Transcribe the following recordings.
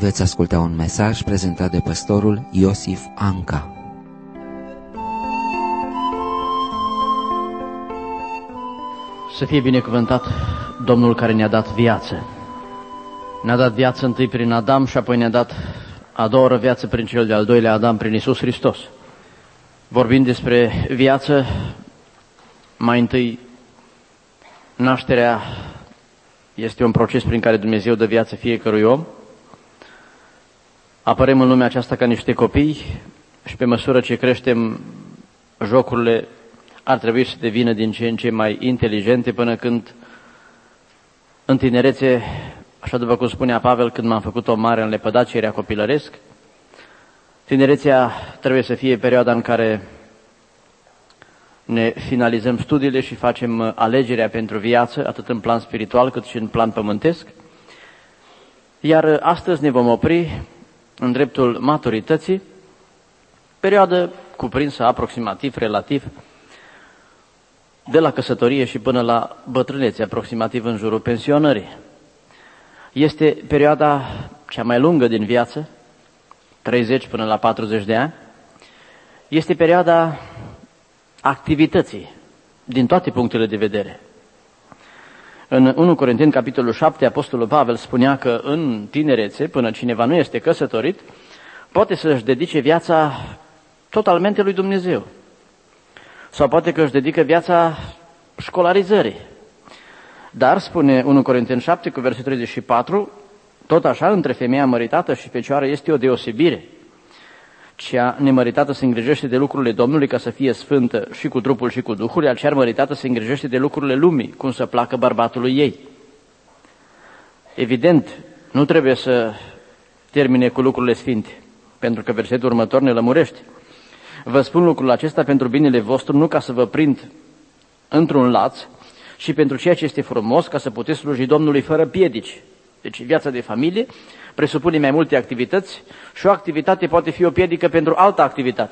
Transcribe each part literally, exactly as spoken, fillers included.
veți asculta un mesaj prezentat de pastorul Iosif Anca. Să fie binecuvântat Domnul care ne-a dat viață. Ne-a dat viață întâi prin Adam și apoi ne-a dat a doua viață prin cel de-al doilea Adam, prin Iisus Hristos. Vorbind despre viață, mai întâi, nașterea este un proces prin care Dumnezeu dă viață fiecărui om. Apărăm în lumea aceasta ca niște copii și pe măsură ce creștem, jocurile ar trebui să devină din ce în ce mai inteligente până când, în tinerețe, așa după cum spunea Pavel, când m-am făcut-o mare, în lepădat și era copilăresc, tinerețea trebuie să fie perioada în care ne finalizăm studiile și facem alegerea pentru viață, atât în plan spiritual cât și în plan pământesc. Iar astăzi ne vom opri în dreptul maturității, perioadă cuprinsă aproximativ, relativ, de la căsătorie și până la bătrânețe, aproximativ în jurul pensionării. Este perioada cea mai lungă din viață, treizeci până la patruzeci de ani. Este perioada activității, din toate punctele de vedere. În unu Corinteni, capitolul șapte, Apostolul Pavel spunea că în tinerețe, până cineva nu este căsătorit, poate să-și dedice viața totalmente lui Dumnezeu. Sau poate că își dedică viața școlarizării. Dar, spune unu Corinteni șapte, cu versetul treizeci și patru, tot așa, între femeia măritată și fecioară este o deosebire. Cea nemăritată se îngrijește de lucrurile Domnului ca să fie sfântă și cu trupul și cu duhul, iar cea măritată se îngrijește de lucrurile lumii, cum să placă bărbatului ei. Evident, nu trebuie să termine cu lucrurile sfinte, pentru că versetul următor ne lămurește. Vă spun lucrul acesta pentru binele vostru, nu ca să vă prind într-un laț, și pentru ceea ce este frumos, ca să puteți sluji Domnului fără piedici. Deci viața de familie presupune mai multe activități și o activitate poate fi o piedică pentru altă activitate.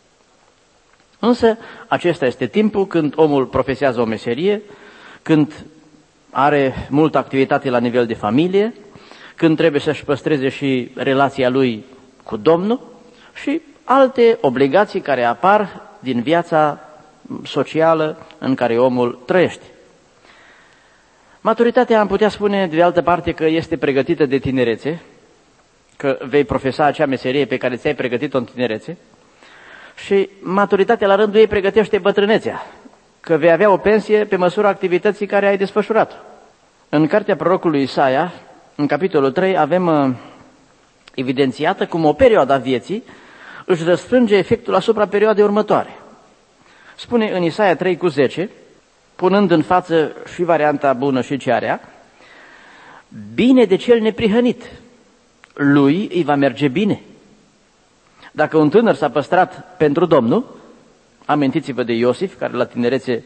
Însă acesta este timpul când omul profesează o meserie, când are multă activitate la nivel de familie, când trebuie să-și păstreze și relația lui cu Domnul și alte obligații care apar din viața socială în care omul trăiește. Maturitatea am putea spune de altă parte că este pregătită de tinerețe, că vei profesa acea meserie pe care ți-ai pregătit-o în tinerețe, și maturitatea la rândul ei pregătește bătrânețea, că vei avea o pensie pe măsura activității care ai desfășurat. În cartea prorocului Isaia, în capitolul trei, avem uh, evidențiată cum o perioadă a vieții își răsfrânge efectul asupra perioadei următoare. Spune în Isaia trei cu zece, punând în față și varianta bună și cea rea, bine de cel neprihănit, lui îi va merge bine. Dacă un tânăr s-a păstrat pentru Domnul, amintiți-vă de Iosif, care la tinerețe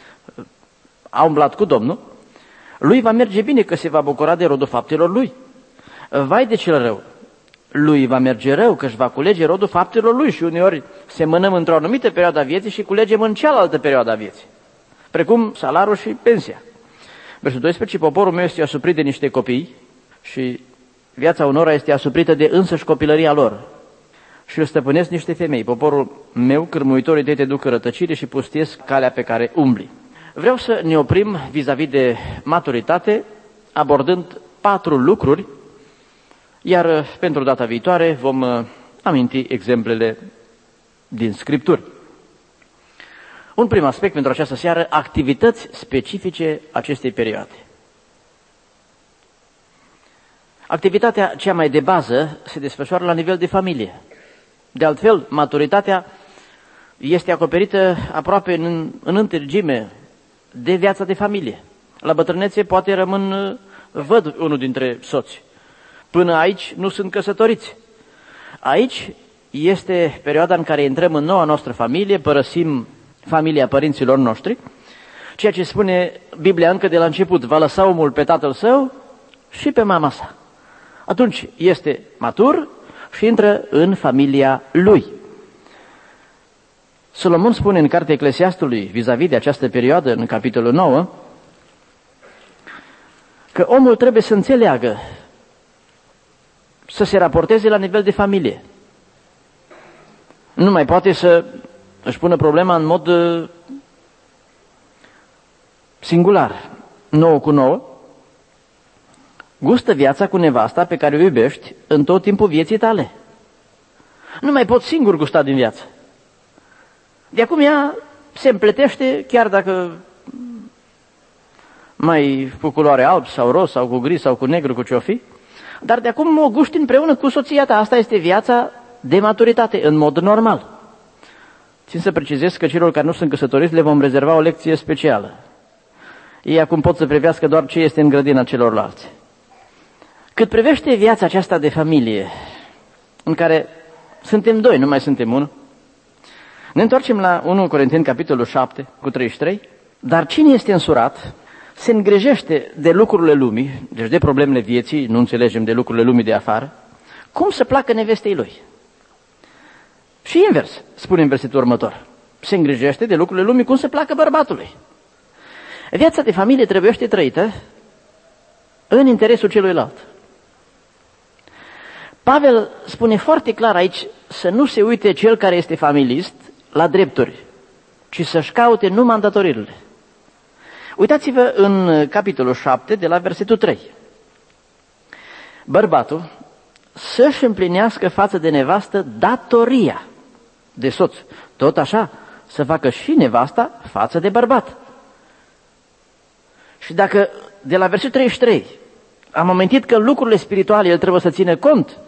a umblat cu Domnul, lui va merge bine, că se va bucura de rodul faptelor lui. Vai de cel rău, lui va merge rău, că își va culege rodul faptelor lui, și uneori semănăm într-o anumită perioadă a vieții și culegem în cealaltă perioadă a vieții, precum salarul și pensia. Versul doisprezece, poporul meu este asuprit de niște copii și viața unora este asuprită de însăși copilăria lor și îl stăpânesc niște femei. Poporul meu, cârmuitorii tăi te duc în rătăcire și pustiesc calea pe care umbli. Vreau să ne oprim vis-a-vis de maturitate, abordând patru lucruri, iar pentru data viitoare vom aminti exemplele din Scripturi. Un prim aspect pentru această seară, activități specifice acestei perioade. Activitatea cea mai de bază se desfășoară la nivel de familie. De altfel, maturitatea este acoperită aproape în, în întregime de viața de familie. La bătrânețe poate rămân văd unul dintre soți. Până aici nu sunt căsătoriți. Aici este perioada în care intrăm în noua noastră familie, părăsim familia părinților noștri, ceea ce spune Biblia încă de la început, va lăsa omul pe tatăl său și pe mama sa. Atunci este matur și intră în familia lui. Solomon spune în cartea Eclesiastului, vis-a-vis de această perioadă, în capitolul nouă, că omul trebuie să înțeleagă să se raporteze la nivel de familie. Nu mai poate să își pună problema în mod uh, singular, nouă cu nouă. Gustă viața cu nevasta pe care o iubești în tot timpul vieții tale. Nu mai poți singur gusta din viață. De acum ea se împletește, chiar dacă mai cu culoare alb sau roz sau cu gri sau cu negru, cu ce-o fi, dar de acum o guști împreună cu soția ta. Asta este viața de maturitate, în mod normal. Țin să precizez că celor care nu sunt căsătoriți le vom rezerva o lecție specială. Ei acum pot să privească doar ce este în grădina celorlalți. Cât privește viața aceasta de familie, în care suntem doi, nu mai suntem unul, ne întoarcem la întâi Corinteni, capitolul șapte, cu treizeci și trei. Dar cine este însurat se îngrijește de lucrurile lumii, deci de problemele vieții, nu înțelegem de lucrurile lumii de afară, cum să placă nevestei lui. Și invers, spune în versetul următor, se îngrijește de lucrurile lumii, cum să placă bărbatului. Viața de familie trebuiește trăită în interesul celuilalt. Pavel spune foarte clar aici să nu se uite cel care este familist la drepturi, ci să-și caute numai îndatoririle. Uitați-vă în capitolul șapte, de la versetul trei. Bărbatul să-și împlinească față de nevastă datoria de soț. Tot așa, să facă și nevasta față de bărbat. Și dacă de la versetul treizeci și trei am amintit că în lucrurile spirituale el trebuie să țină cont,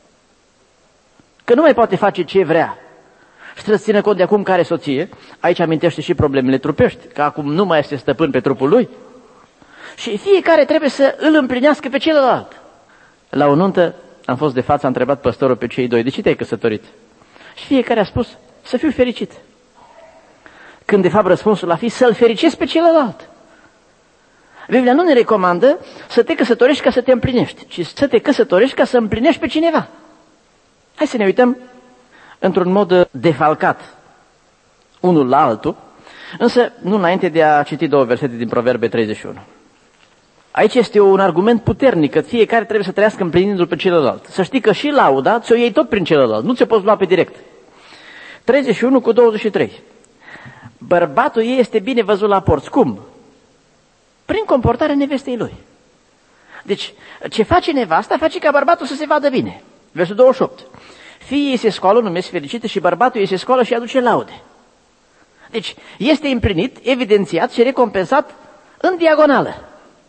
că nu mai poate face ce vrea și trebuie să țină cont de acum care soție, aici amintește și problemele trupești, că acum nu mai este stăpân pe trupul lui. Și fiecare trebuie să îl împlinească pe celălalt. La o nuntă am fost de față, a întrebat păstorul pe cei doi, de ce te-ai căsătorit? Și fiecare a spus, să fiu fericit. Când de fapt răspunsul a fi să-l fericesc pe celălalt. Biblia nu ne recomandă să te căsătorești ca să te împlinești, ci să te căsătorești ca să împlinești pe cineva. Hai să ne uităm într-un mod defalcat unul la altul, însă nu înainte de a citi două versete din Proverbe treizeci și unu. Aici este un argument puternic, că fiecare trebuie să trăiască împlinindu-l pe celălalt. Să știi că și lauda ți-o iei tot prin celălalt, nu ți-o poți lua pe direct. treizeci și unu cu douăzeci și trei. Bărbatul ei este bine văzut la porți. Cum? Prin comportarea nevestei lui. Deci, ce face nevasta, face ca bărbatul să se vadă bine. Versul douăzeci și opt. Fiii ei se scoală, numesc fericite, și bărbatul ei se scoală și aduce laude. Deci, este împlinit, evidențiat și recompensat în diagonală.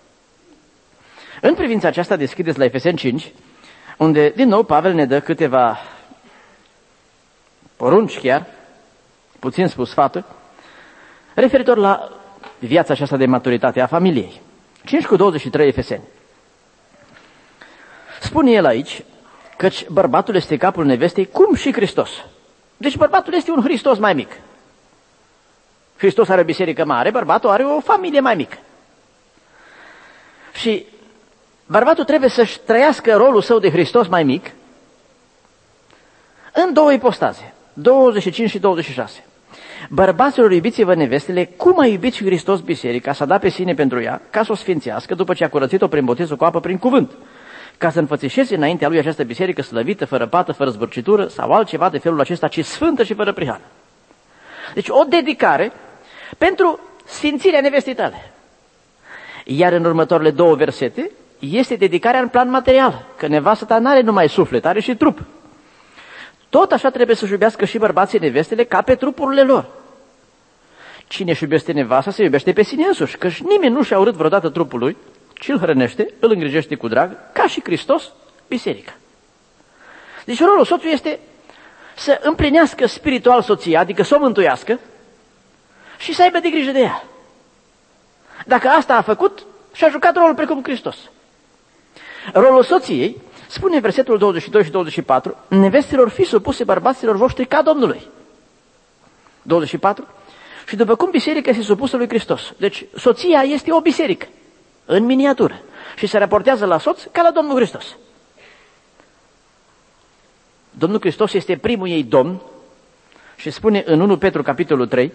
În privința aceasta deschideți la Efeseni cinci, unde, din nou, Pavel ne dă câteva porunci chiar, puțin spus sfaturi, referitor la viața aceasta de maturitate a familiei. cinci cu douăzeci și trei Efeseni. Spune el aici, căci bărbatul este capul nevestei, cum și Hristos. Deci bărbatul este un Hristos mai mic. Hristos are o biserică mare, bărbatul are o familie mai mică. Și bărbatul trebuie să-și trăiască rolul său de Hristos mai mic în două ipostaze, douăzeci și cinci și douăzeci și șase. Bărbaților, iubiți-vă nevestele, cum a iubit și Hristos biserica, s-a dat pe sine pentru ea, ca să o sfințească după ce a curățit-o prin botezul cu apă prin cuvânt, ca să înfățișeze înaintea lui această biserică slăvită, fără pată, fără zbârcitură sau altceva de felul acesta, ci sfântă și fără prihană. Deci o dedicare pentru sfințirea nevestei tale. Iar în următoarele două versete este dedicarea în plan material, că nevastă ta n-are numai suflet, are și trup. Tot așa trebuie să-și iubească și bărbații nevestele ca pe trupurile lor. Cine își iubește nevasta se iubește pe sine însuși, căci nimeni nu și-a urât vreodată trupul lui, ci îl hrănește, îl îngrijește cu drag, ca și Hristos, biserica. Deci rolul soțului este să împlinească spiritual soția, adică să o mântuiască și să aibă de grijă de ea. Dacă asta a făcut, și-a jucat rolul precum Hristos. Rolul soției, spune versetul douăzeci și doi și douăzeci și patru, nevestelor fi supuse bărbaților voștri ca Domnului. douăzeci și patru. Și după cum biserica este supusă lui Hristos. Deci soția este o biserică, în miniatură, și se raportează la soț ca la Domnul Hristos. Domnul Hristos este primul ei Domn și spune în întâi Petru capitolul trei,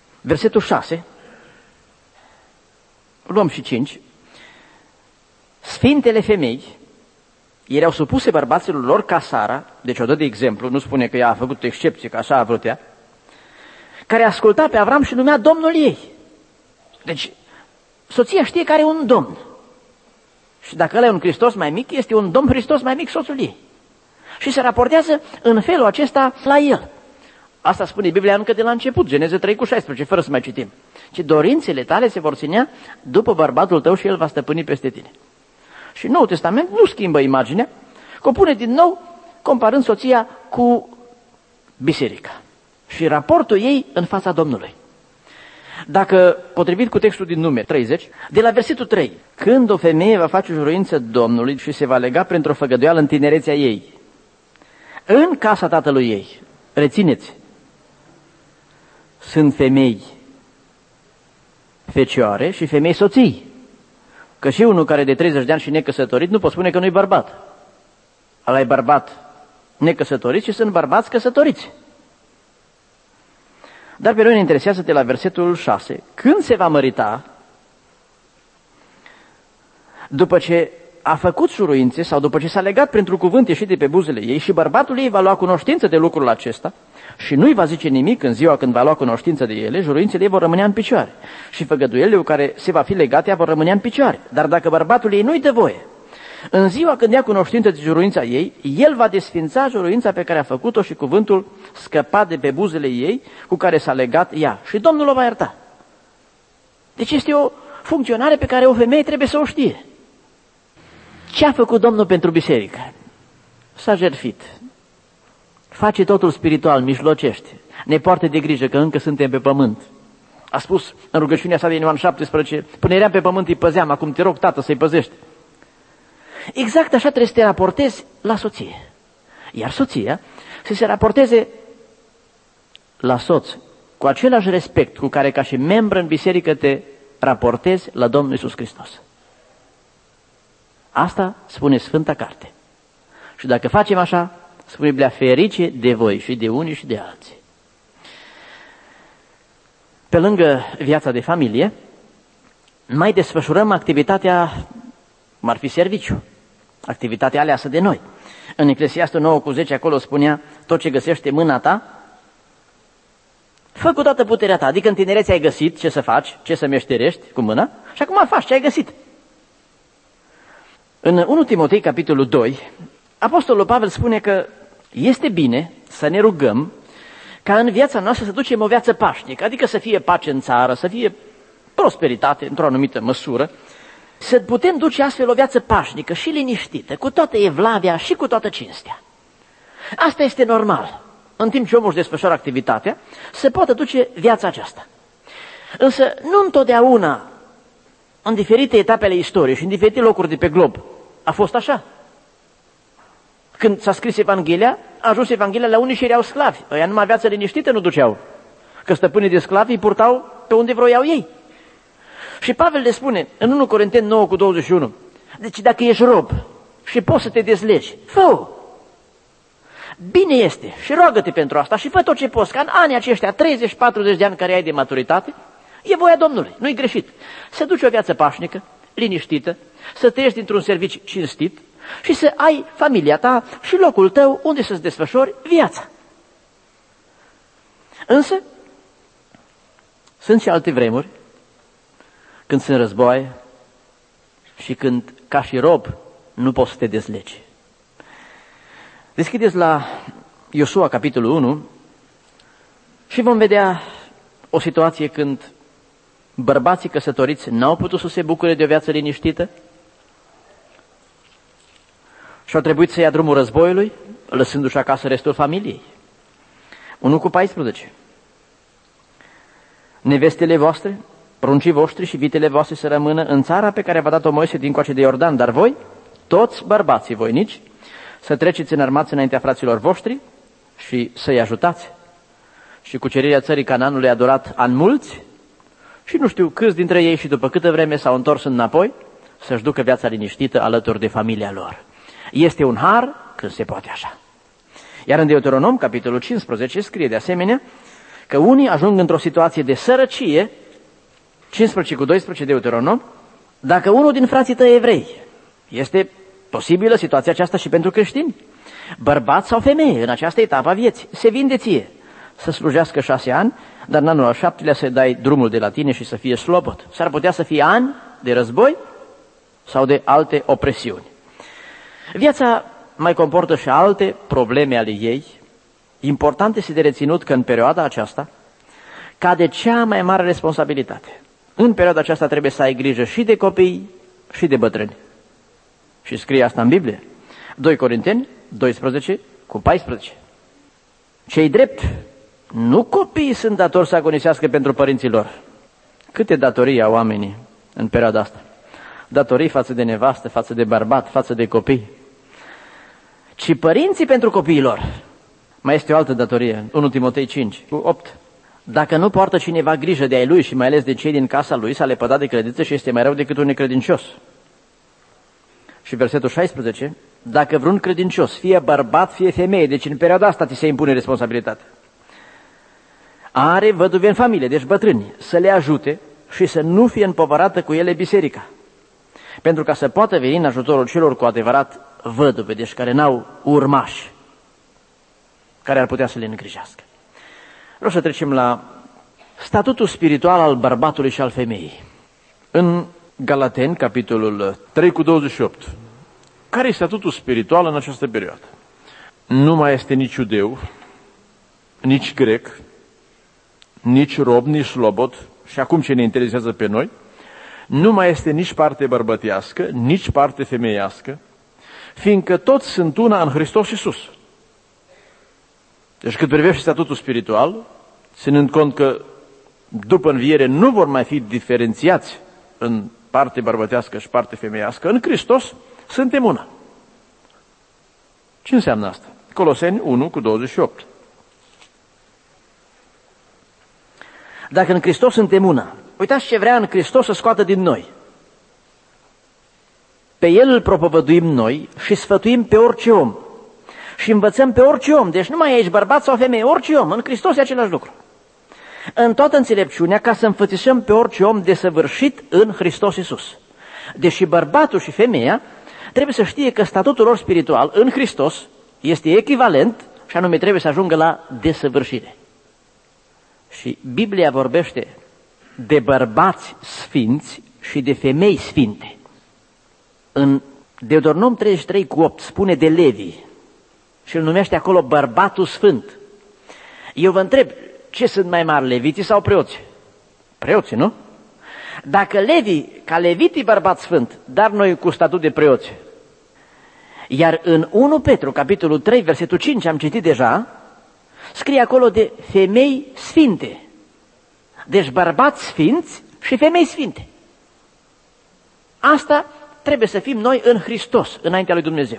versetul șase, luăm și cinci, sfintele femei erau supuse bărbaților lor ca Sara, deci o dă de exemplu, nu spune că ea a făcut excepție, că așa a vrut ea, care asculta pe Avram și numea Domnul ei. Deci, soția știe că are un Domn. Și dacă ăla e un Hristos mai mic, este un Domn Hristos mai mic soțul ei. Și se raportează în felul acesta la el. Asta spune Biblia încă de la început, Geneze trei cu șaisprezece, fără să mai citim. Ce dorințele tale se vor ținea după bărbatul tău și el va stăpâni peste tine. Și Noul Testament nu schimbă imaginea, că o pune din nou comparând soția cu biserica și raportul ei în fața Domnului. Dacă, potrivit cu textul din Numeri treizeci, de la versetul trei, când o femeie va face juruință Domnului și se va lega printr-o făgăduială în tinerețea ei, în casa tatălui ei, rețineți, sunt femei fecioare și femei soții. Că și unul care de treizeci de ani și necăsătorit nu pot spune că nu-i bărbat. Ăla e bărbat necăsătorit și sunt bărbați căsătoriți. Dar pe noi ne interesează de la versetul șase. Când se va mărita, după ce a făcut juruințe sau după ce s-a legat printr-un cuvânt ieșit de pe buzele ei și bărbatul ei va lua cunoștință de lucrul acesta și nu-i va zice nimic în ziua când va lua cunoștință de ele, juruințele ei vor rămânea în picioare și făgăduielile cu care se va fi legat ea vor rămânea în picioare. Dar dacă bărbatul ei nu-i dă voie, în ziua când ia cunoștință de juruința ei, el va desfința juruința pe care a făcut-o și cuvântul scăpat de pe buzele ei cu care s-a legat ea și Domnul o va ierta. Deci este o funcționare pe care o femeie trebuie să o știe. Ce a făcut Domnul pentru biserică? S-a jertfit. Face totul spiritual, mijlocește. Ne poartă de grijă că încă suntem pe pământ. A spus în rugăciunea sa din Ioan șaptesprezece, până eram pe pământ îi păzeam, acum te rog, Tată, să-i păzești. Exact așa trebuie să te raportezi la soție. Iar soția să se raporteze la soț cu același respect cu care ca și membră în biserică te raportezi la Domnul Iisus Hristos. Asta spune Sfânta Carte. Și dacă facem așa, spune Biblia, ferice de voi și de unii și de alții. Pe lângă viața de familie, mai desfășurăm activitatea, cum ar fi serviciu, activitatea aleasă de noi. În Eclesiastul nouă cu zece, acolo spunea, tot ce găsește mâna ta, fă cu toată puterea ta, adică în tinerețe ai găsit ce să faci, ce să meșterești cu mâna și acum faci ce ai găsit. În întâi Timotei, capitolul doi, Apostolul Pavel spune că este bine să ne rugăm ca în viața noastră să ducem o viață pașnică, adică să fie pace în țară, să fie prosperitate într-o anumită măsură, să putem duce astfel o viață pașnică și liniștită, cu toată evlavia și cu toată cinstea. Asta este normal. În timp ce omul își desfășoară activitatea, se poate duce viața aceasta. Însă nu întotdeauna, în diferite etape ale istoriei și în diferite locuri de pe glob, a fost așa. Când s-a scris Evanghelia, a ajuns Evanghelia la unii și erau sclavi. Ăia numai viață liniștită nu duceau, că stăpânii de sclavi îi purtau pe unde vroiau ei. Și Pavel le spune în întâi Corinteni nouă cu douăzeci și unu, deci dacă ești rob și poți să te dezlegi, fă-o. Bine este și roagă-te pentru asta și fă tot ce poți, ca în anii aceștia treizeci patruzeci de ani care ai de maturitate, e voia Domnului, nu-i greșit. Să duci o viață pașnică, liniștită, să trăiești dintr-un serviciu cinstit și să ai familia ta și locul tău unde să-ți desfășori viața. Însă, sunt și alte vremuri, când sunt războaie și când, ca și rob, nu poți să te dezlegi. Deschideți la Iosua, capitolul unu, și vom vedea o situație când bărbații căsătoriți n-au putut să se bucure de o viață liniștită și au trebuit să ia drumul războiului, lăsându-și acasă restul familiei. unu cu paisprezece. Nevestele voastre, pruncii voștri și vitele voastre să rămână în țara pe care v-a dat-o Moise dincoace de Iordan, dar voi, toți bărbații voinici, să treceți înarmați înaintea fraților voștri și să-i ajutați. Și cucerirea țării Canaanului a durat ani mulți și nu știu câți dintre ei și după câtă vreme s-au întors înapoi să-și ducă viața liniștită alături de familia lor. Este un har când se poate așa. Iar în Deuteronom, capitolul cincisprezece, scrie de asemenea că unii ajung într-o situație de sărăcie, cincisprezece cu doisprezece Deuteronom, dacă unul din frații tăi evrei Este posibilă situația aceasta și pentru creștini. Bărbat sau femeie, în această etapă a vieții, se vinde ție să slujească șase ani, dar în anul al șaptelea să dai drumul de la tine și să fie slobod. S-ar putea să fie ani de război sau de alte opresiuni. Viața mai comportă și alte probleme ale ei. Important este de reținut că în perioada aceasta cade cea mai mare responsabilitate. În perioada aceasta trebuie să ai grijă și de copii și de bătrâni. Și scrie asta în Biblie. doi Corinteni doisprezece cu paisprezece. Cei drept, nu copiii sunt datori să agonisească pentru părinții lor. Câte datorii au oamenii în perioada asta? Datorii față de nevastă, față de bărbat, față de copii. Ci părinții pentru copiii lor. Mai este o altă datorie, unu Timotei cinci cu opt. Dacă nu poartă cineva grijă de ai lui și mai ales de cei din casa lui, s-a lepădat de credință și este mai rău decât un necredincios. Și versetul șaisprezece, dacă vreun credincios, fie bărbat, fie femeie, deci în perioada asta ți se impune responsabilitatea, are văduve în familie, deci bătrâni, să le ajute și să nu fie împovărată cu ele biserica, pentru ca să poată veni în ajutorul celor cu adevărat văduve, deci care n-au urmași, care ar putea să le îngrijească. Vreau să trecem la statutul spiritual al bărbatului și al femeii. În Galateni, capitolul trei cu douăzeci și opt. Care e statutul spiritual în această perioadă? Nu mai este nici iudeu, nici grec, nici rob, nici slobod, și acum ce ne interesează pe noi, nu mai este nici parte bărbătească, nici parte femeiască, fiindcă toți sunt una în Hristos Iisus. Deci cât privește statutul spiritual, ținând cont că după înviere nu vor mai fi diferențiați în parte bărbătească și parte femeiască, în Hristos suntem una. Ce înseamnă asta? Coloseni unu cu douăzeci și opt. Dacă în Hristos suntem una, uitați ce vrea în Hristos să scoată din noi. Pe El îl propovăduim noi și sfătuim pe orice om. Și învățăm pe orice om, deci nu mai ești bărbat sau femeie, orice om, în Hristos e același lucru. În toată înțelepciunea, ca să înfățișăm pe orice om desăvârșit în Hristos Iisus. Deși bărbatul și femeia trebuie să știe că statutul lor spiritual în Hristos este echivalent și anume trebuie să ajungă la desăvârșire. Și Biblia vorbește de bărbați sfinți și de femei sfinte. În Deuteronom treizeci și trei cu opt spune de Levi și îl numește acolo bărbatul sfânt. Eu vă întreb, ce sunt mai mari, leviții sau preoții? Preoții, nu? Dacă Levi, ca levitii bărbat sfânt, dar noi cu statut de preoți. Iar în unu Petru, capitolul trei, versetul cinci, am citit deja, scrie acolo de femei sfinte. Deci bărbați sfinți și femei sfinte. Asta trebuie să fim noi în Hristos, înaintea lui Dumnezeu.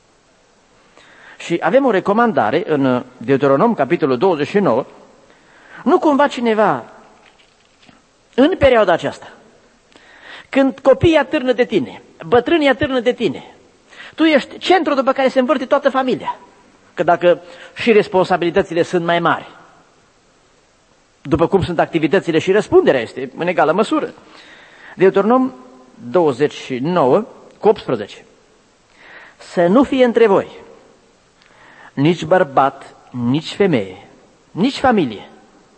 Și avem o recomandare în Deuteronom, capitolul douăzeci și nouă, nu cumva cineva în perioada aceasta, când copiii atârnă de tine, bătrânii atârnă de tine, tu ești centrul după care se învârte toată familia, că dacă și responsabilitățile sunt mai mari, după cum sunt activitățile și răspunderea este în egală măsură. Deuteronom douăzeci și nouă cu optsprezece. Să nu fie între voi nici bărbat, nici femeie, nici familie,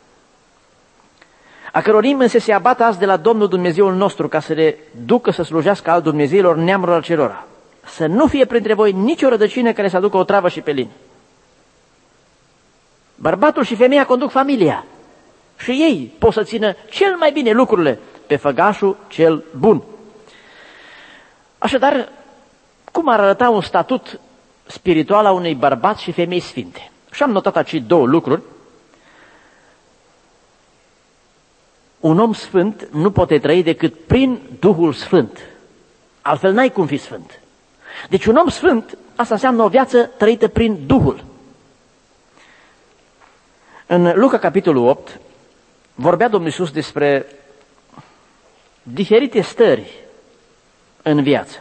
a căror nimeni să se abată azi de la Domnul Dumnezeul nostru ca să le ducă să slujească al Dumnezeilor neamurilor acelora. Să nu fie printre voi nicio rădăcină care să aducă o travă și pelin. Bărbatul și femeia conduc familia și ei pot să țină cel mai bine lucrurile pe făgașul cel bun. Așadar, cum ar arăta un statut spiritual a unei bărbați și femei sfinte? Și am notat aici două lucruri. Un om sfânt nu poate trăi decât prin Duhul Sfânt. Altfel n-ai cum fi sfânt. Deci un om sfânt, asta înseamnă o viață trăită prin Duhul. În Luca, capitolul opt, vorbea Domnul Iisus despre diferite stări în viață.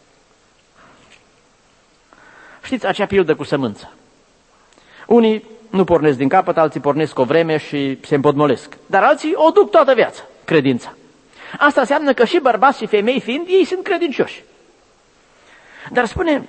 Știți acea pildă cu sămânța? Unii nu pornesc din capăt, alții pornesc o vreme și se împotmolesc. Dar alții o duc toată viața, credința. Asta înseamnă că și bărbați și femei fiind, ei sunt credincioși. Dar spune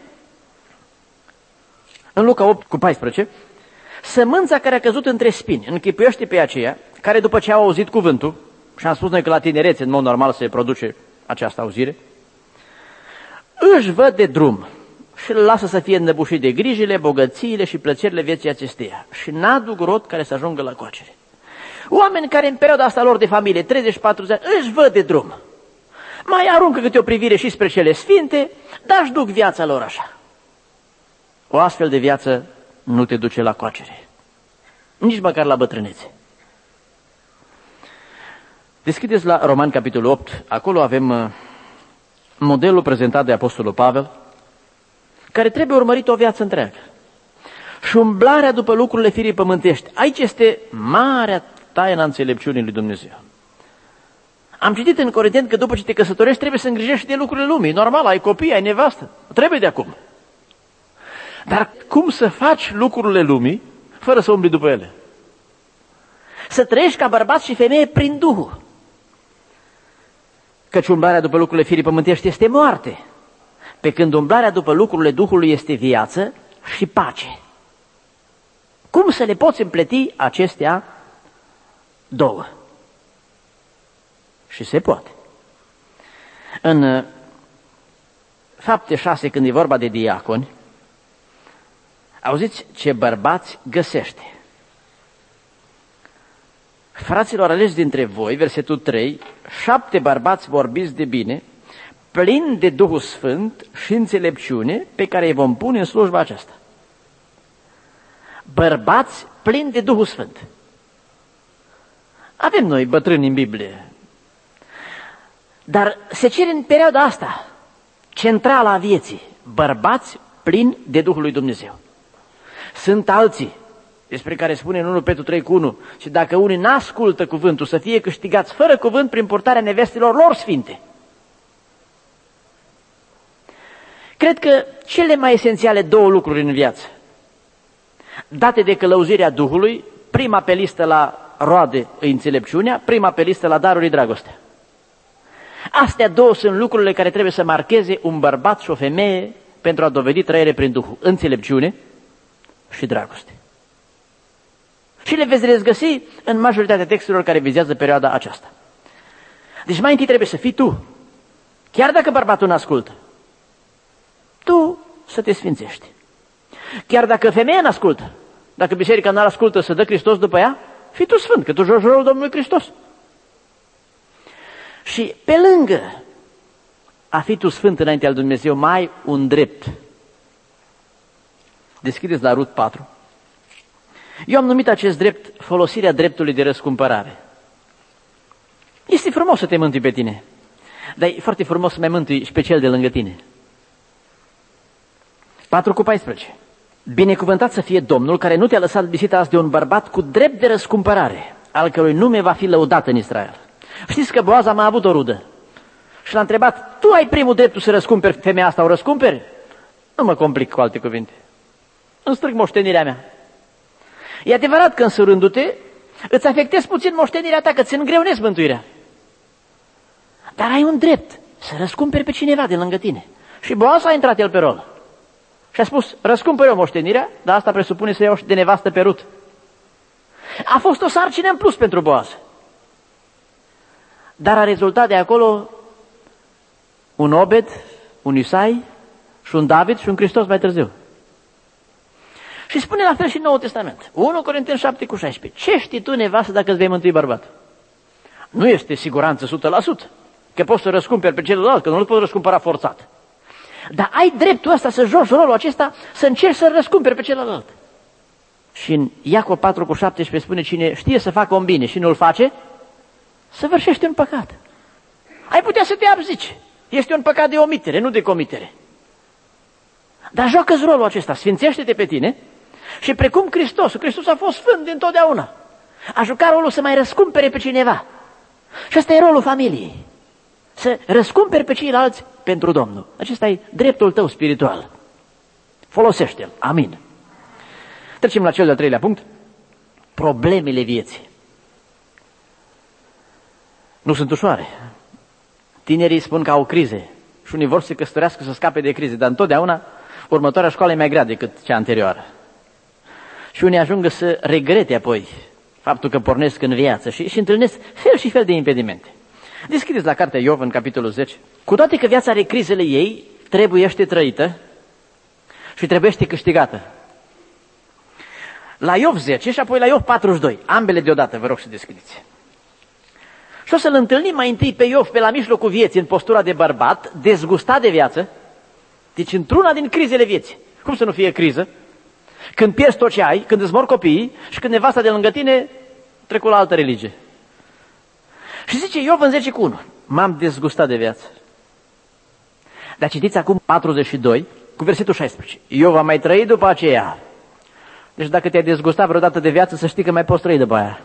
în Luca opt cu paisprezece, sămânța care a căzut între spini, închipuiește pe aceia care după ce au auzit cuvântul, și am spus noi că la tinerețe în mod normal se produce această auzire, își văd de drum și îl lasă să fie înnăbușit de grijile, bogățiile și plăcerile vieții acesteia și n-aduc rod care să ajungă la coacere. Oameni care în perioada asta lor de familie, treizeci patruzeci de ani, își văd de drum. Mai aruncă câte o privire și spre cele sfinte, dar își duc viața lor așa. O astfel de viață nu te duce la coacere, nici măcar la bătrânețe. Deschideți la Romani, capitolul opt, acolo avem modelul prezentat de Apostolul Pavel, care trebuie urmărit o viață întreagă. Și umblarea după lucrurile firii pământești. Aici este marea taină a înțelepciunii lui Dumnezeu. Am citit în Corinteni că după ce te căsătorești trebuie să îngrijești de lucrurile lumii. Normal, ai copii, ai nevastă. Trebuie de acum. Dar cum să faci lucrurile lumii fără să umbli după ele? Să trăiești ca bărbat și femeie prin Duhul. Căci umblarea după lucrurile firii pământești este moarte, pe când umblarea după lucrurile Duhului este viață și pace. Cum să le poți împleti acestea două? Și se poate. În Fapte șase, când e vorba de diaconi, auziți ce bărbați găsește. Fraților aleși dintre voi, versetul trei, șapte bărbați vorbiți de bine, plini de Duhul Sfânt și înțelepciune, pe care îi vom pune în slujba aceasta. Bărbați plini de Duhul Sfânt. Avem noi bătrâni în Biblie, dar se cere în perioada asta, centrala a vieții, bărbați plini de Duhul lui Dumnezeu. Sunt alții, despre care spune în unu Petru trei cu unu, și dacă unii n-ascultă cuvântul, să fie câștigați fără cuvânt prin purtarea nevestelor lor sfinte. Cred că cele mai esențiale două lucruri în viață, date de călăuzirea Duhului, prima pe listă la roade e înțelepciunea, prima pe listă la daruri dragostea. Astea două sunt lucrurile care trebuie să marcheze un bărbat și o femeie pentru a dovedi trăire prin Duhul, înțelepciune și dragoste. Și le veți regăsi în majoritatea textelor care vizează perioada aceasta. Deci mai întâi trebuie să fii tu, chiar dacă bărbatul nu ascultă, tu să te sfințești. Chiar dacă femeia nu ascultă, dacă biserica nu ascultă să dă Hristos după ea, fii tu sfânt, că tu joci rolul Domnului Hristos. Și pe lângă a fi tu sfânt înaintea lui Dumnezeu, mai ai un drept. Deschideți la Rut patru. Eu am numit acest drept folosirea dreptului de răscumpărare. Este frumos să te mântui pe tine, dar e foarte frumos să mai mântui și pe cel de lângă tine. patru cu paisprezece. Binecuvântat să fie Domnul care nu te-a lăsat lipsit azi de un bărbat cu drept de răscumpărare, al cărui nume va fi lăudat în Israel. Știți că Boaz a avut o rudă și l-a întrebat, tu ai primul dreptul să răscumperi femeia asta, o răscumperi? Nu mă complic cu alte cuvinte. Îmi strâng moștenirea mea. E adevărat că însurându-te, îți afectezi puțin moștenirea ta, că ți îngreunezi mântuirea. Dar ai un drept să răscumperi pe cineva de lângă tine. Și Boaz a intrat el pe rol. Și a spus, răscumpăr eu moștenirea, dar asta presupune să iau de nevastă pe Rut. A fost o sarcină în plus pentru Boaz. Dar a rezultat de acolo un Obed, un Isai și un David și un Hristos mai târziu. Și spune la fel și în Noul Testament. unu Corinteni șapte cu șaisprezece. Ce știi tu, nevastă, dacă îți vei mântui bărbat? Nu este siguranță o sută la sută că poți să răscumperi pe celălalt, că nu îl poți răscumpăra forțat. Dar ai dreptul ăsta să joci rolul acesta, să încerci să-l răscumperi pe celălalt. Și în Iacov patru cu șaptesprezece spune, cine știe să facă un bine și nu-l face, săvârșește un păcat. Ai putea să te abzici. Este un păcat de omitere, nu de comitere. Dar joacă-ți rolul acesta, sfințește-te pe tine și precum Hristos, Hristos a fost sfânt dintotdeauna, a jucat rolul să mai răscumpere pe cineva. Și ăsta e rolul familiei. Să răscumperi pe ceilalți pentru Domnul. Acesta e dreptul tău spiritual. Folosește-l. Amin. Trecem la cel de-al treilea punct. Problemele vieții. Nu sunt ușoare. Tinerii spun că au crize. și unii vor să se căsătorească să scape de crize, dar întotdeauna următoarea școală e mai grea decât cea anterioară. Și unii ajung să regrete apoi faptul că pornesc în viață și, și întâlnesc fel și fel de impedimente. Deschideți la cartea Iov în capitolul zece. Cu toate că viața are crizele ei, trebuiește trăită și trebuiește câștigată. La Iov zece și apoi la Iov patruzeci și doi, ambele deodată, vă rog să deschideți. Și o să-l întâlnim mai întâi pe Iov pe la mijlocul vieții, în postura de bărbat, dezgustat de viață, deci într-una din crizele vieții. Cum să nu fie criză? Când pierzi tot ce ai, când îți mor copiii și când nevasta de lângă tine trecut la altă religie. Și zice Iov în zece cu unu, m-am dezgustat de viață. Dar citiți acum patruzeci și doi, cu versetul șaisprezece. Iov a mai trăit după aceea. Deci dacă te-ai dezgustat vreodată de viață, să știi că mai poți trăi după aia.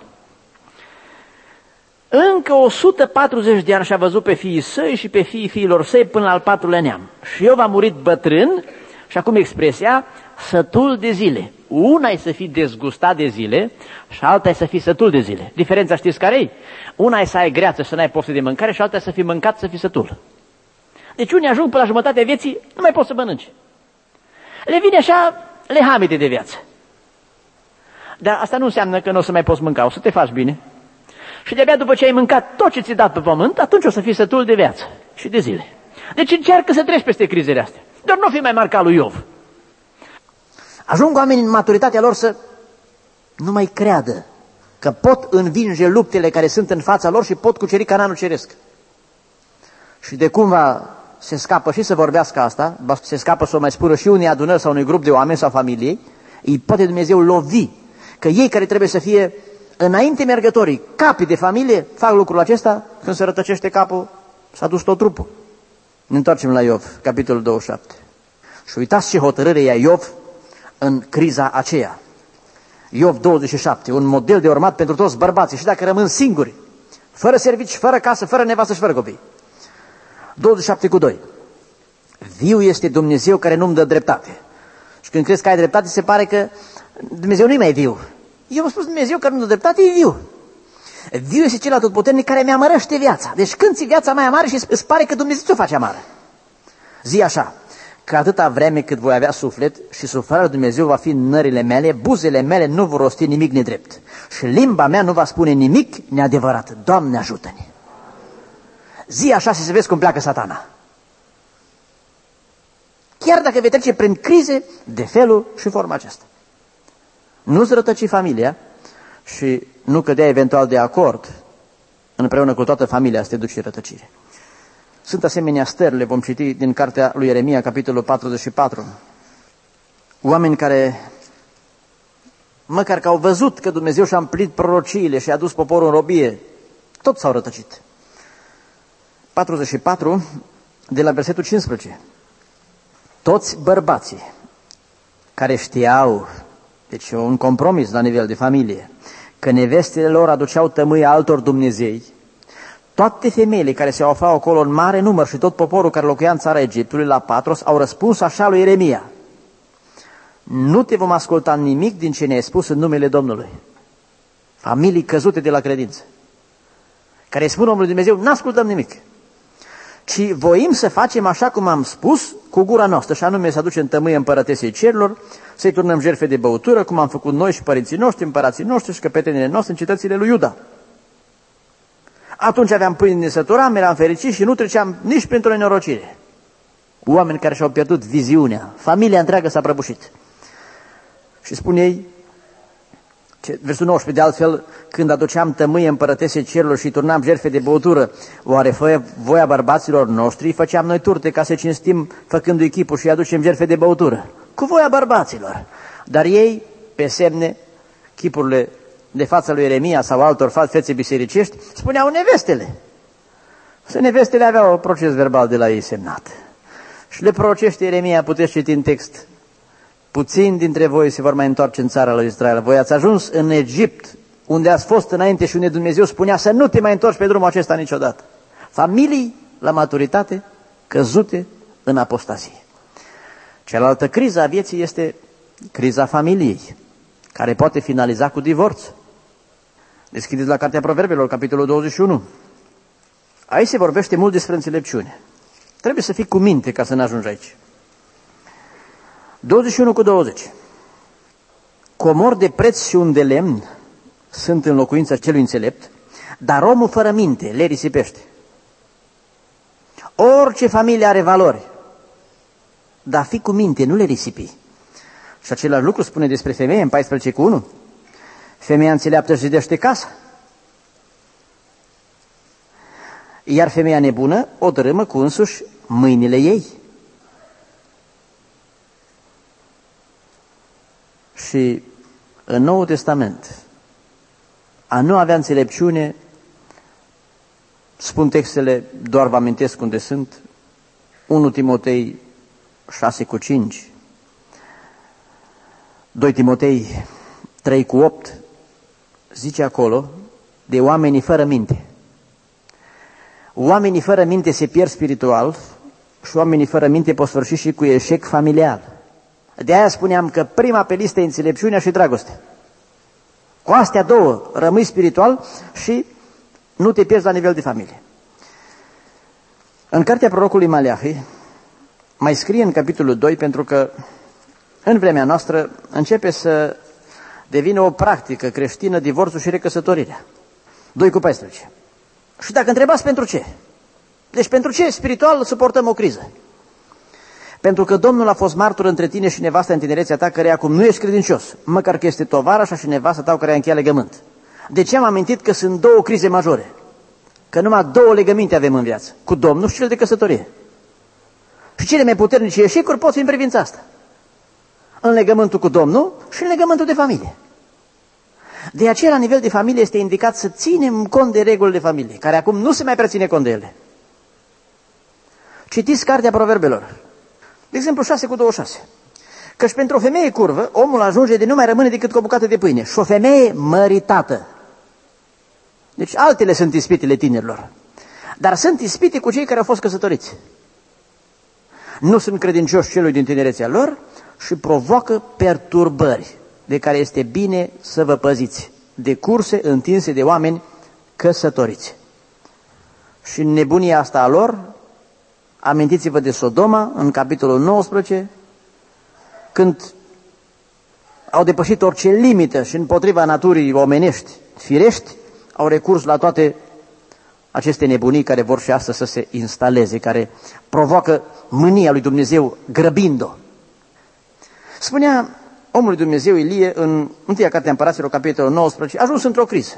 Încă o sută patruzeci de ani și-a văzut pe fiii săi și pe fiii fiilor săi până la al patrulea neam. Și Iov a murit bătrân și acum expresia sătul de zile. Una e să fii dezgustat de zile și alta e să fii sătul de zile. Diferența știți care e? Una e să ai greață și să n-ai poftă de mâncare și alta e să fii mâncat să fii sătul. Deci unii ajung până la jumătatea vieții, nu mai poți să mănânci. Le vine așa lehamite de viață. Dar asta nu înseamnă că nu o să mai poți mânca, o să te faci bine. Și de-abia după ce ai mâncat tot ce ți-ai dat pe pământ, atunci o să fii sătul de viață și de zile. Deci încearcă să treci peste crizele astea. Doar nu fi mai mare ca lui Iov. Ajung oamenii în maturitatea lor să nu mai creadă că pot învinge luptele care sunt în fața lor și pot cuceri Canaanul ceresc. Și de cumva se scapă și să vorbească asta, se scapă să o mai spună și unei adunări sau unui grup de oameni sau familiei, îi poate Dumnezeu lovi că ei care trebuie să fie înainte mergătorii, capii de familie, fac lucrul acesta, când se rătăcește capul, s-a dus tot trupul. Ne întoarcem la Iov, capitolul douăzeci și șapte. Și uitați ce hotărâre ia Iov în criza aceea. Iov douăzeci și șapte, un model de urmat pentru toți bărbații și dacă rămân singuri, fără servici, fără casă, fără nevastă și fără copii. douăzeci și șapte cu doi. Viu este Dumnezeu care nu-mi dă dreptate. Și când crezi că ai dreptate, se pare că Dumnezeu nu-i mai viu. Eu am spus Dumnezeu care nu-mi dă dreptate, e viu. Viu este cel atotputernic care mi amărăște viața. Deci când ți viața mai amară și îți pare că Dumnezeu ți-o face amară. Zi așa, că atâta vreme cât voi avea suflet și suflarea lui Dumnezeu va fi în nările mele, buzele mele nu vor rosti nimic nedrept și limba mea nu va spune nimic neadevărat. Doamne, ajută-ne! Zi așa și să vezi cum pleacă Satana. Chiar dacă vei trece prin crize de felul și forma aceasta. Nu-ți rătăci familia și nu cădea eventual de acord împreună cu toată familia să te duci în rătăcire. Sunt asemenea stări, le vom citi din cartea lui Ieremia, capitolul patruzeci și patru. Oameni care, măcar că au văzut că Dumnezeu și-a împlinit prorociile și a dus poporul în robie, tot s-au rătăcit. patruzeci și patru, de la versetul cincisprezece. Toți bărbații care știau, deci un compromis la nivel de familie, că nevestele lor aduceau tămâie altor dumnezei, toate femeile care se aflau acolo în mare număr și tot poporul care locuia în țara Egiptului la Patros au răspuns așa lui Ieremia: nu te vom asculta nimic din ce ne-ai spus în numele Domnului. Familii căzute de la credință, care spun omului Dumnezeu, n-ascultăm nimic, ci voim să facem așa cum am spus cu gura noastră, și anume să aducem tămâie împărătesei cerilor, să-i turnăm jertfe de băutură, cum am făcut noi și părinții noștri, împărații noștri și căpetenile noastre în cetățile lui Iuda. Atunci aveam pâine de săturam, eram fericiți și nu treceam nici printr-o nenorocire. Oameni care și-au pierdut viziunea, familia întreagă s-a prăbușit. Și spun ei, versul nouăsprezece, de altfel, când aduceam tămâie împărătesei cerurilor și turnam jertfe de băutură, oare fă voia bărbaților noștri? Făceam noi turte ca să cinstim făcându-i chipul și aducem jertfe de băutură. Cu voia bărbaților. Dar ei, pe semne, chipurile de fața lui Ieremia sau altor fețe bisericești, spuneau nevestele. Să nevestele aveau un proces verbal de la ei semnat. Și le prorocește Ieremia, puteți citi în text: puțini dintre voi se vor mai întoarce în țara lui Israel. Voi ați ajuns în Egipt, unde ați fost înainte și unde Dumnezeu spunea să nu te mai întorci pe drumul acesta niciodată. Familii la maturitate, căzute în apostazie. Cealaltă criză a vieții este criza familiei, care poate finaliza cu divorț. Deschideți la Cartea Proverbelor, capitolul douăzeci și unu. Aici se vorbește mult despre înțelepciune. Trebuie să fii cu minte ca să nu ajungi aici. douăzeci și unu cu douăzeci. Comori de preț și un de lemn sunt în locuința celui înțelept, dar omul fără minte le risipește. Orice familie are valori, dar fii cu minte, nu le risipi. Și același lucru spune despre femeie în paisprezece cu unu. Femeia înțeleaptă își zidește casa, iar femeia nebună o dărâmă cu însuși mâinile ei. Și în Noul Testament, a nu avea înțelepciune, spun textele, doar vă amintesc unde sunt, unu Timotei șase cu cinci, doi Timotei trei cu opt, zice acolo de oamenii fără minte. Oamenii fără minte se pierd spiritual și oamenii fără minte pot sfârși și cu eșec familial. De aia spuneam că prima pe listă e înțelepciunea și dragostea. Cu astea două rămâi spiritual și nu te pierzi la nivel de familie. În cartea prorocului Maleahi mai scrie în capitolul doi, pentru că în vremea noastră începe să devină o practică creștină divorțul și recăsătorirea. doi cu paisprezece. Și dacă întrebați pentru ce? Deci pentru ce spiritual suportăm o criză? Pentru că Domnul a fost martor între tine și nevasta în tinerețea ta, care acum nu ești credincios, măcar că este tovarașa și nevasta ta care a încheiat legământ. De ce am amintit că sunt două crize majore? Că numai două legăminte avem în viață, cu Domnul și cel de căsătorie. Și cele mai puternice eșecuri pot fi în privința asta. În legământul cu Domnul și în legământul de familie. De aceea, la nivel de familie, este indicat să ținem cont de regulile de familie, care acum nu se mai prea ține cont de ele. Citiți cartea Proverbelor. De exemplu, șase cu douăzeci și șase. Căci pentru o femeie curvă, omul ajunge de nu mai rămâne decât cu o bucată de pâine. Și o femeie măritată. Deci altele sunt ispitele tinerilor. Dar sunt ispite cu cei care au fost căsătoriți. Nu sunt credincioși celui din tinerețea lor și provoacă perturbări de care este bine să vă păziți, de curse întinse de oameni căsătoriți. Și în nebunia asta a lor, amintiți-vă de Sodoma, în capitolul nouăsprezece, când au depășit orice limită și împotriva naturii omenești, firești, au recurs la toate aceste nebunii care vor și astăzi să se instaleze, care provoacă mânia lui Dumnezeu grăbind-o. Spunea omul lui Dumnezeu Ilie în întâia cartea Împăraților, capitolul nouăsprezece, a ajuns într-o criză.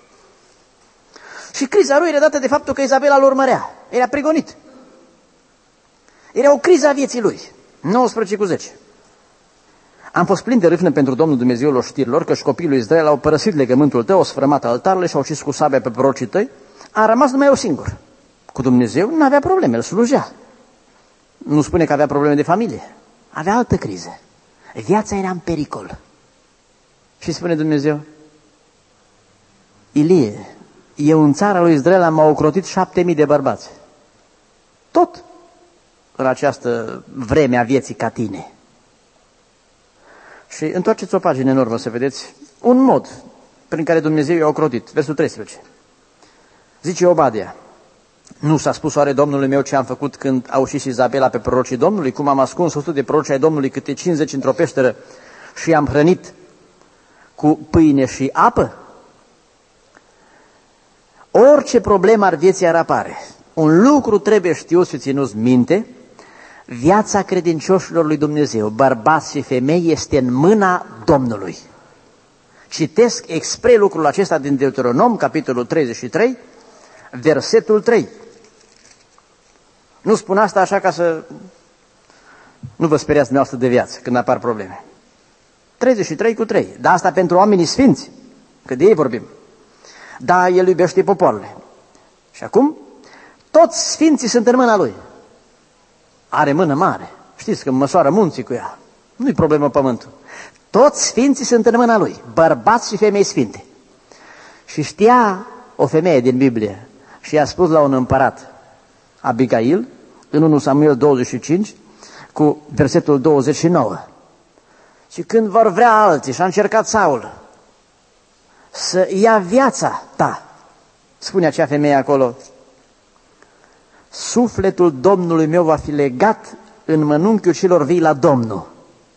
Și criza lui era dată de faptul că Izabela îl urmărea. Era prigonit. Era o criză a vieții lui. nouăsprezece cu zece. Am fost plin de râvnă pentru Domnul Dumnezeul oștirilor, că și copiii lui Israel au părăsit legământul tău, au sfărâmat altarele și au ucis cu sabia pe prorocii tăi. A rămas numai eu singur. Cu Dumnezeu nu avea probleme, îl slujea. Nu spune că avea probleme de familie. Avea altă criză. Viața era în pericol. Și spune Dumnezeu: Ilie, eu în țara lui Israel am ocrotit șapte mii de bărbați. Tot în această vreme a vieții ca tine. Și întoarceți o pagină în urmă să vedeți un mod prin care Dumnezeu i-a ocrotit. Versul treisprezece. Zice Obadia: nu s-a spus oare Domnului meu ce am făcut când a ușit Izabela pe prorocii Domnului, cum am ascuns o sută de proroci ai Domnului, câte cincizeci într-o peșteră și i-am hrănit cu pâine și apă? Orice problemă ar vieții ar apare, un lucru trebuie știut și ținut minte: viața credincioșilor lui Dumnezeu, bărbați și femei, este în mâna Domnului. Citesc expre lucrul acesta din Deuteronom, capitolul treizeci și trei, versetul trei. Nu spun asta așa ca să nu vă speriați dumneavoastră de viață când apar probleme. treizeci și trei cu trei. Dar asta pentru oamenii sfinți, că de ei vorbim. Da, El iubește popoarele. Și acum, toți sfinții sunt în mâna Lui. Are mână mare. Știți că măsoară munții cu ea. Nu-i problemă pământul. Toți sfinții sunt în mâna Lui, bărbați și femei sfinte. Și știa o femeie din Biblie și i-a spus la un împărat, Abigail, în unu Samuel douăzeci și cinci, cu versetul douăzeci și nouă. Și când vor vrea alții, și a încercat Saul să ia viața ta, spune acea femeie acolo, sufletul Domnului meu va fi legat în mănunchiul celor vii la Domnul.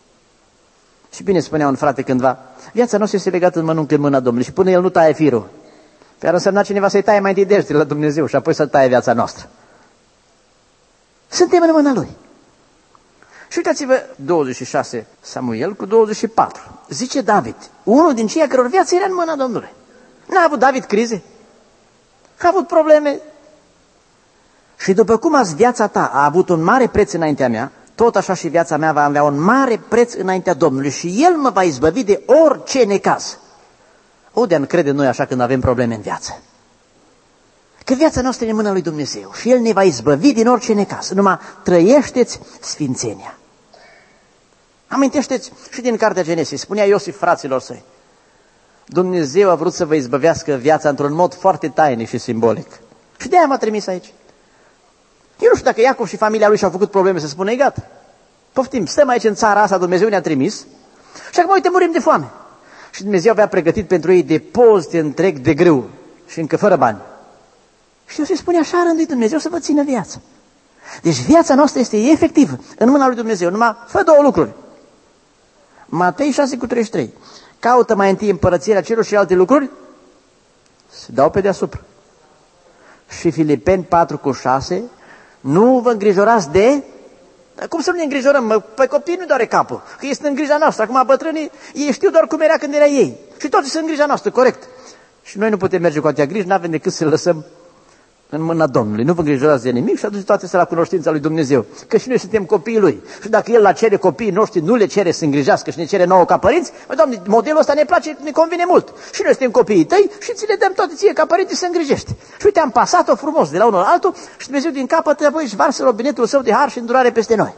Și bine spunea un frate cândva, viața noastră este legată în mănunchi în mâna Domnului și până El nu taie firul. Pe ar însemna cineva să-i taie mai întâi degetele la Dumnezeu și apoi să taie viața noastră. Suntem în mâna Lui. Și uitați-vă, douăzeci și șase Samuel cu douăzeci și patru. Zice David, unul din cei a căror viață era în mâna Domnului. N-a avut David crize? A avut probleme? Și după cum azi viața ta a avut un mare preț înaintea mea, tot așa și viața mea va avea un mare preț înaintea Domnului și El mă va izbăvi de orice necaz. O de-a crede noi așa când avem probleme în viață. Că viața noastră e în mâna lui Dumnezeu și El ne va izbăvi din orice necaz. Numai trăiește-ți sfințenia. Amintește-ți și din cartea Genesis, spunea Iosif fraților săi, Dumnezeu a vrut să vă izbăvească viața într-un mod foarte tainic și simbolic. Și de-aia m-a trimis aici. Eu nu știu dacă Iacov și familia lui și-au făcut probleme să spună, e gata. Poftim, stăm aici în țara asta, Dumnezeu ne-a trimis și acum uite, murim de foame. Și Dumnezeu avea pregătit pentru ei depozite întreg de grâu și încă fără bani. Și eu se spune așa, rânduit Dumnezeu să vă țină viața. Deci viața noastră este efectiv în mâna lui Dumnezeu. Numai fă două lucruri. Matei șase cu treizeci și trei. Caută mai întâi împărățirea celor și alte lucruri, se dau pe deasupra. Și Filipeni patru cu șase. Nu vă îngrijorați de... Cum să nu ne îngrijorăm? Pe copii nu doare capul, că este în grija noastră. Acum bătrânii, ei știu doar cum era când era ei. Și toți sunt în grija noastră, corect. Și noi nu putem merge cu atâtea griji, n-avem decât să le lăsăm în mâna Domnului. Nu vă îngrijorați de nimic și aduceți toate să la cunoștința lui Dumnezeu. Că și noi suntem copiii Lui. Și dacă El la cere copiii noștri, nu le cere să îngrijească și ne cere nouă ca părinți, bă, Doamne, modelul ăsta ne place, ne convine mult. Și noi suntem copiii Tăi și ți le dăm toate ție ca părinți să îngrijești. Și uite, am pasat-o frumos de la unul la altul și Dumnezeu din capăt apoi își varsă robinetul Său de har și îndurare peste noi.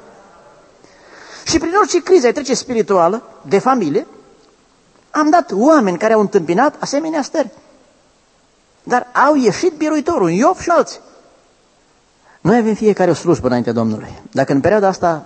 Și prin orice criză ai trece spirituală, de familie, am dat oameni care au întâmpinat asemenea stări. Dar au ieșit biruitorul, Iov și alții. Noi avem fiecare o slujbă înaintea Domnului. Dacă în perioada asta,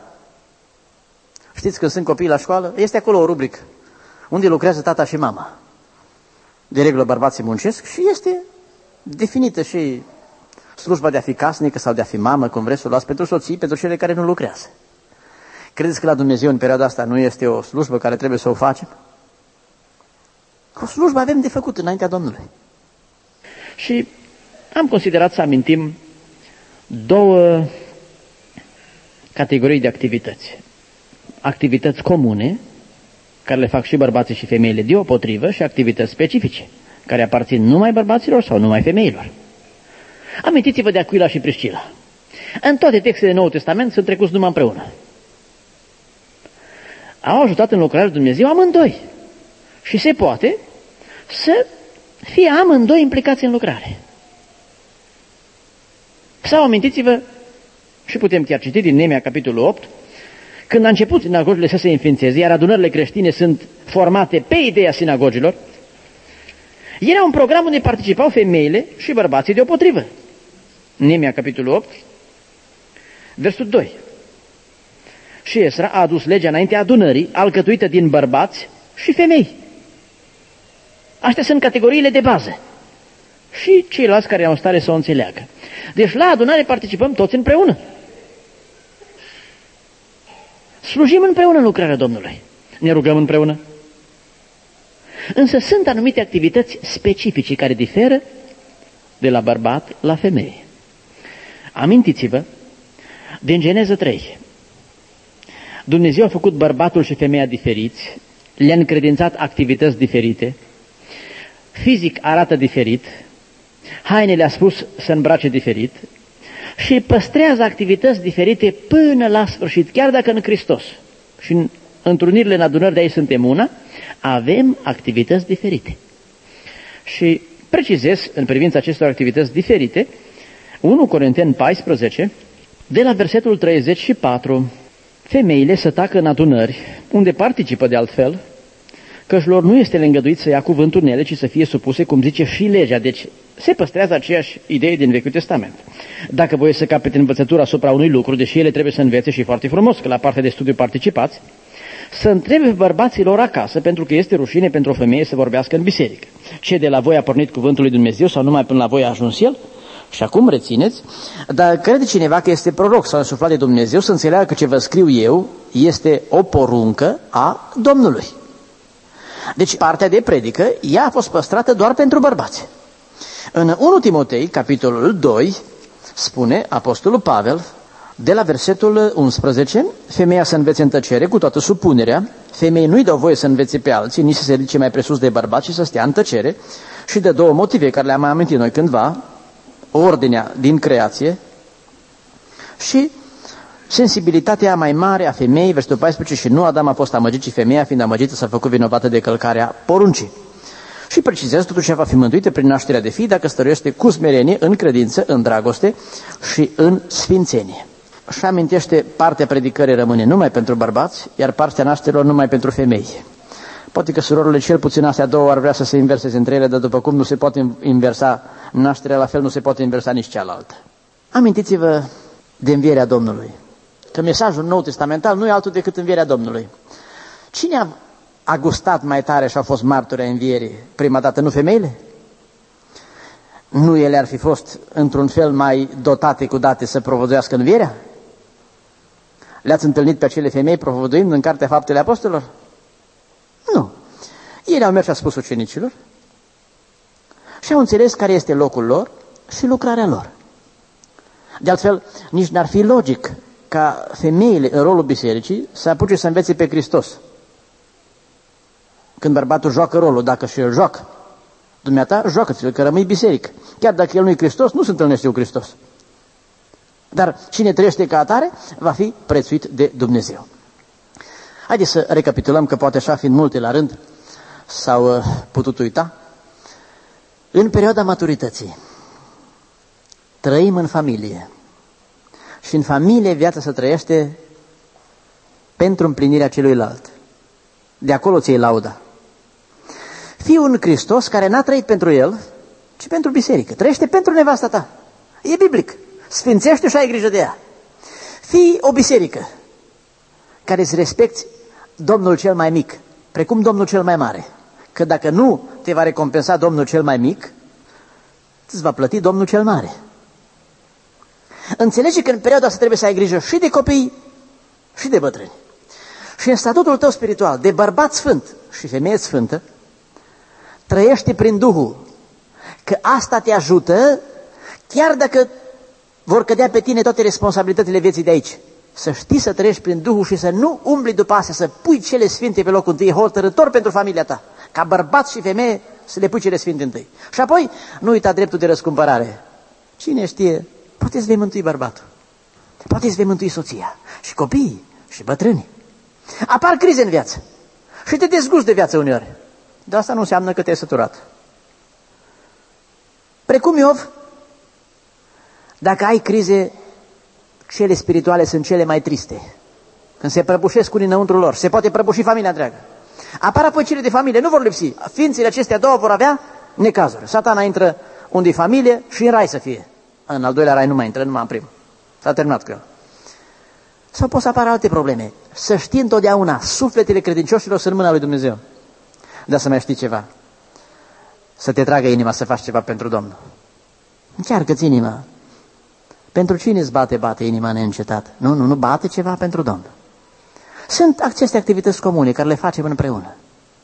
știți când sunt copii la școală, este acolo o rubrică unde lucrează tata și mama. De regulă bărbații muncesc și este definită și slujba de a fi casnică sau de a fi mamă, cum vreți să o luați, pentru soții, pentru cele care nu lucrează. Credeți că la Dumnezeu în perioada asta nu este o slujbă care trebuie să o facem? O slujbă avem de făcut înaintea Domnului. Și am considerat să amintim două categorii de activități. Activități comune, care le fac și bărbații și femeile deopotrivă, și activități specifice, care aparțin numai bărbaților sau numai femeilor. Amintiți-vă de Aquila și Priscila. În toate textele Noului Testament sunt trecuți numai împreună. Au ajutat în lucrarea lui Dumnezeu amândoi. Și se poate să fie amândoi implicați în lucrare. Sau amintiți-vă, și putem chiar citi din Neemia, capitolul opt, când a început sinagogile să se înființeze, iar adunările creștine sunt formate pe ideea sinagogilor, era un program unde participau femeile și bărbații deopotrivă. Neemia, capitolul opt, versul doi. Și Esra a adus legea înaintea adunării, alcătuită din bărbați și femei. Astea sunt categoriile de bază. Și ceilalți care au în stare să o înțeleagă. Deci la adunare participăm toți împreună. Slujim împreună în lucrarea Domnului. Ne rugăm împreună. Însă sunt anumite activități specifice care diferă de la bărbat la femeie. Amintiți-vă din Geneză trei. Dumnezeu a făcut bărbatul și femeia diferiți, le-a încredințat activități diferite, fizic arată diferit, hainele a spus să îmbrace diferit și păstrează activități diferite până la sfârșit, chiar dacă în Hristos și în întrunirile în adunări de aici suntem una, avem activități diferite. Și precizez în privința acestor activități diferite, unu Corinteni paisprezece, de la versetul treizeci și patru, femeile să tacă în adunări, unde participă de altfel, căci lor nu este îngăduit să ia cuvântul în ele, ci să fie supuse, cum zice și legea. Deci se păstrează aceeași idee din Vechiul Testament. Dacă voi să capete învățătura asupra unui lucru, deși ele trebuie să învețe și foarte frumos, că la partea de studiu participați, să întrebe bărbaților acasă, pentru că este rușine pentru o femeie să vorbească în biserică. Ce de la voi a pornit cuvântul lui Dumnezeu sau numai până la voi a ajuns el? Și acum rețineți, dar crede cineva că este proroc sau însuflat de Dumnezeu, să înțeleagă că ce vă scriu eu este o poruncă a Domnului. Deci partea de predică, ea a fost păstrată doar pentru bărbați. În întâi Timotei, capitolul doi, spune apostolul Pavel, de la versetul unsprezece, femeia să învețe în tăcere cu toată supunerea, femeii nu-i dau voie să învețe pe alții, nici să se ridice mai presus de bărbați și să stea în tăcere, și de două motive care le-am mai amintit noi cândva, ordinea din creație și sensibilitatea mai mare a femeii, versetul paisprezece, și nu Adam a fost amăgit, ci femeia, fiind amăgită, s-a făcut vinovată de călcarea poruncii. Și precizează totuși că va fi mântuită prin nașterea de fii dacă stăruiește cu smerenie, în credință, în dragoste și în sfințenie. Și amintește, partea predicării rămâne numai pentru bărbați, iar partea nașterilor numai pentru femei. Poate că surorile cel puțin astea două ar vrea să se inverseze între ele, dar după cum nu se poate inversa nașterea, la fel nu se poate inversa nici cealaltă. Amintiți-vă de învierea Domnului, că mesajul nou testamental nu e altul decât învierea Domnului. Cine a, a gustat mai tare și a fost martori a învierii prima dată? Nu femeile? Nu ele ar fi fost într-un fel mai dotate cu date să propovăduiască învierea? Le-ați întâlnit pe acele femei propovăduind în Cartea Faptele Apostolilor? Nu. Ei au mers și au spus ucenicilor și au înțeles care este locul lor și lucrarea lor. De altfel, nici n-ar fi logic ca femeile în rolul bisericii să apuce să învețe pe Hristos. Când bărbatul joacă rolul, dacă și el joacă, dumneata, joacă-ți-l, că rămâi biserică. Chiar dacă el nu e Hristos, nu se întâlnește cu Hristos. Dar cine trăiește ca atare, va fi prețuit de Dumnezeu. Haideți să recapitulăm, că poate așa, fiind multe la rând, s-au uh, putut uita. În perioada maturității, trăim în familie. Și în familie viața se trăiește pentru împlinirea celuilalt. De acolo ți-i lauda. Fii un Hristos care n-a trăit pentru el, ci pentru biserică. Trăiește pentru nevasta ta. E biblic. Sfințește și ai grijă de ea. Fii o biserică care îți respecti Domnul cel mai mic, precum Domnul cel mai mare. Că dacă nu te va recompensa Domnul cel mai mic, îți va plăti Domnul cel mare. Înțelege că în perioada asta trebuie să ai grijă și de copii și de bătrâni. Și în statutul tău spiritual, de bărbat sfânt și femeie sfântă, trăiește prin Duhul. Că asta te ajută, chiar dacă vor cădea pe tine toate responsabilitățile vieții de aici. Să știi să trăiești prin Duhul și să nu umbli după astea, să pui cele sfinte pe locul întâi, hotărător pentru familia ta. Ca bărbat și femeie să le pui cele sfinte întâi. Și apoi nu uita dreptul de răscumpărare. Cine știe, poate îți vei mântui bărbatul. Poate îți vei mântui soția. Și copiii, și bătrânii. Apar crize în viață. Și te dezgusti de viață uneori. Dar asta nu înseamnă că te-ai săturat. Precum Iov, dacă ai crize, cele spirituale sunt cele mai triste. Când se prăbușesc unii înăuntru lor, se poate prăbuși familia întreagă. Apar apoi cele de familie, nu vor lipsi. Ființele acestea două vor avea necazuri. Satana intră unde e familie și în rai să fie. În al doilea rai nu mai intră, numai în primul. S-a terminat cu el. Sau pot să apară alte probleme. Să știi întotdeauna, sufletele credincioșilor sunt în mâna lui Dumnezeu. Dar să mai știi ceva. Să te tragă inima să faci ceva pentru Domnul. Încearcă-ți inima. Pentru cine îți bate, bate inima neîncetat? Nu, nu, nu, bate ceva pentru Domnul. Sunt aceste activități comune care le facem împreună.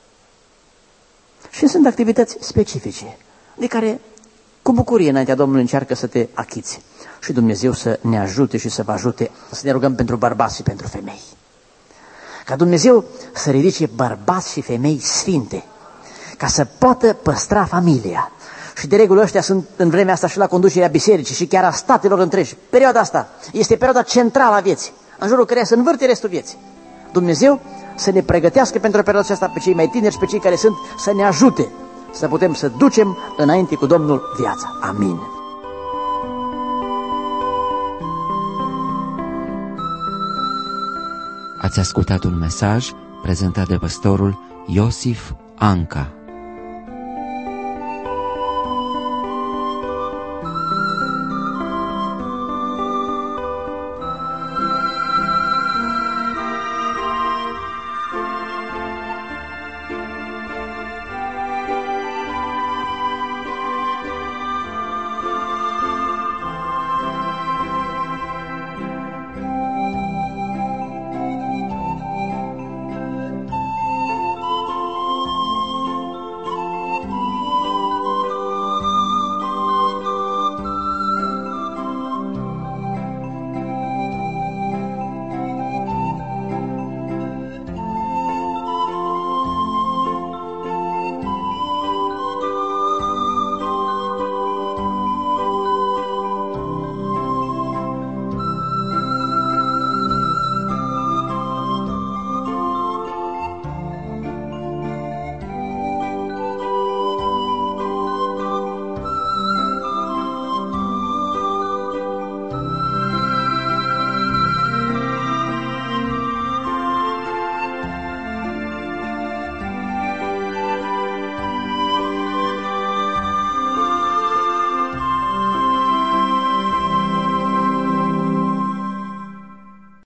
Și sunt activități specifice, de care cu bucurie înaintea Domnului încearcă să te achiți. Și Dumnezeu să ne ajute și să vă ajute să ne rugăm pentru bărbați și pentru femei. Ca Dumnezeu să ridice bărbați și femei sfinte, ca să poată păstra familia. Și de regulă ăștia sunt în vremea asta și la conducerea bisericii și chiar a statelor întregi. Perioada asta este perioada centrală a vieții, în jurul căreia se învârte restul vieții. Dumnezeu să ne pregătească pentru perioada aceasta pe cei mai tineri și pe cei care sunt, să ne ajute să putem să ducem înainte cu Domnul viața. Amin. Ați ascultat un mesaj prezentat de păstorul Iosif Anca.